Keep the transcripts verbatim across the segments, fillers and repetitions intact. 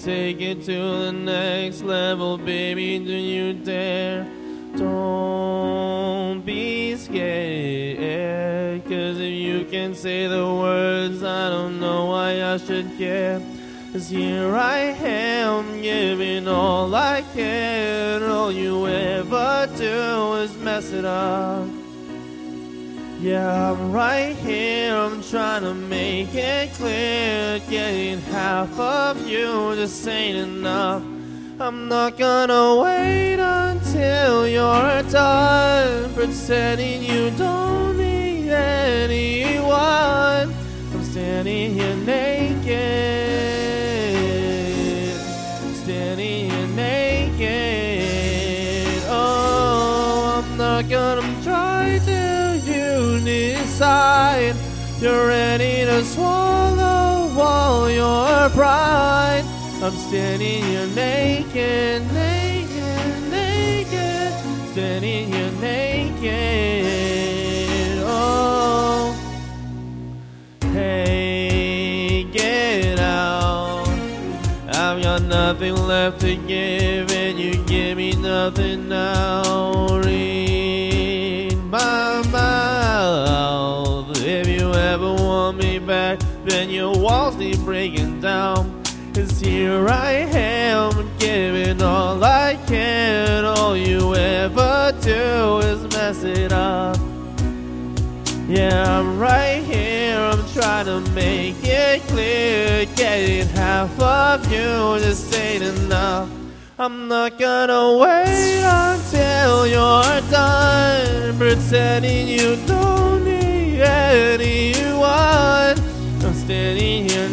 take it to the next level, baby, do you dare? Don't be scared, cause if you can say the words, I don't know why I should care. Cause here I am, giving all I can. All you ever do is mess it up. Yeah, I'm right here, I'm trying to make it clear. Getting half of you just ain't enough. I'm not gonna wait until you're done pretending you don't need anyone. I'm standing here naked, standing here naked. Oh, I'm not gonna try till you decide you're ready to swallow all your pride. I'm standing here naked, naked, naked, standing here naked. Oh, hey, get out. I've got nothing left to give, and you give me nothing now. Read my mouth. If you ever want me back, then your walls need breaking down. Cause here I am, giving all I can. All you ever do is mess it up. Yeah, I'm right here, I'm trying to make it clear. Getting half of you just ain't enough. I'm not gonna wait until you're done pretending you don't need anyone. I'm standing here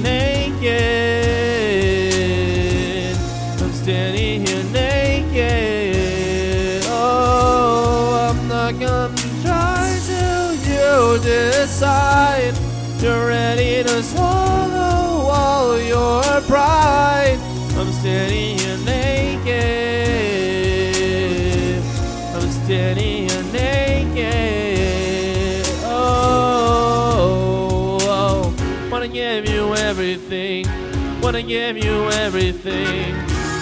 naked, I'm standing here naked. Oh, I'm not gonna try till you decide you're ready to swallow all your pride. I'm standing here naked, I'm standing here naked. Oh, oh, wanna give you everything, wanna give you everything.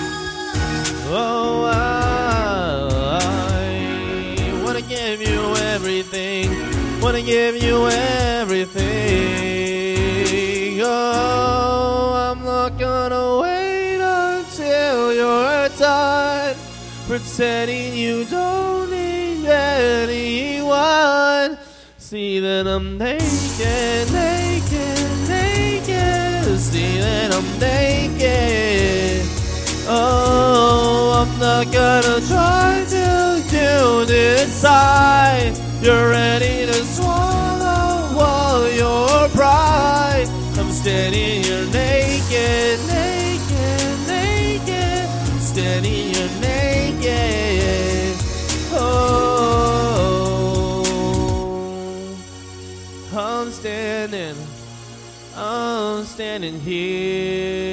Oh, I, I wanna give you everything, wanna give you everything. Oh, I'm not gonna wait until you're done pretending you don't need anyone. See that I'm naked, naked, naked. See that I'm naked. Oh, I'm not gonna try till you decide you're ready to swallow all your pride. I'm standing here naked, naked, naked, standing here naked. Oh, I'm standing, I'm standing here.